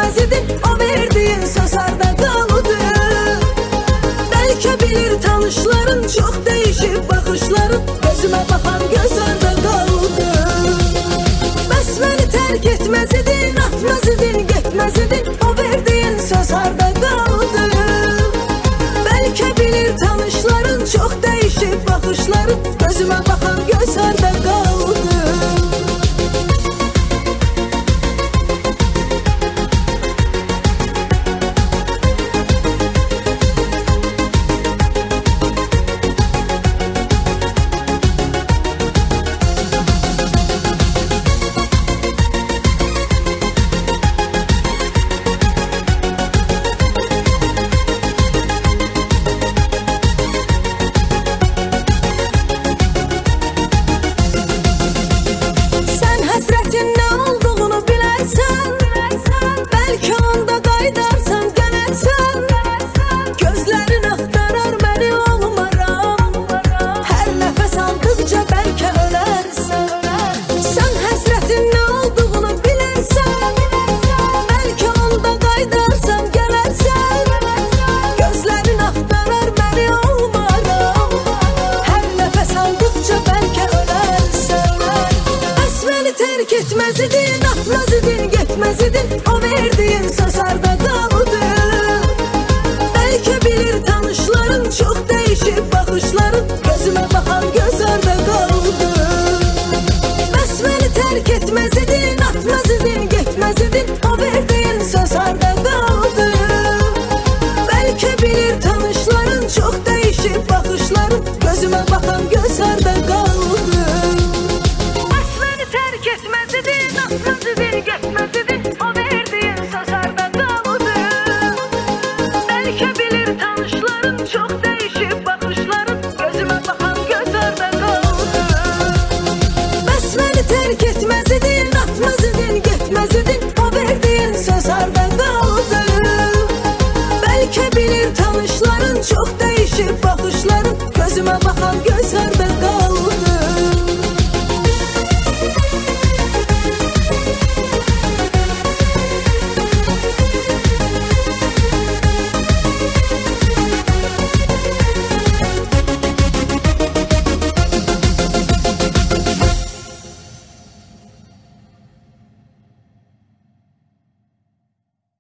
etmez idin, o verdiğin söz harda kaldı. Belki bilir tanışların, çok değişik bakışların, gözüme bakan göz harda kaldı. Bəs məni terk etmez idin, atmaz idin, getmez idin, o verdiğin söz harda kaldı. Belki bilir tanışların, çok değişik bakışların, gözüme bakan göz harda kaldı. Terk etmez idin, atmaz idin, getmez idin, o verdiğin söz harda kaldı. Belki bilir tanışların, çok değişik bakışların, gözüme bakan göz harda kaldı. Bəs məni terk etmez idin, atmaz idin, getmez idin, o verdiğin söz harda kaldı. Belki bilir tanışların, çok değişik bakışların, gözüme bakan göz harda kaldı. Etmez idin, atmaz idin, getmez idin.